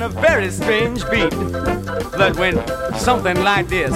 a very strange beat that went something like this.